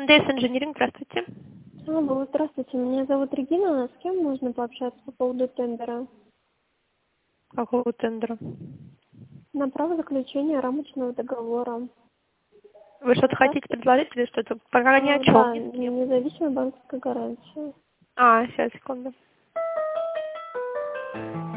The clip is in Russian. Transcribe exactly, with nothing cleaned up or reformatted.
ди эс Engineering, здравствуйте. Алло, здравствуйте, меня зовут Регина. С кем можно пообщаться по поводу тендера? Какого тендера? На право заключения рамочного договора. Вы что-то Так? хотите предложить или что-то? Пока ни о А, чем. да, независимая банковская гарантия. А, сейчас, секунду.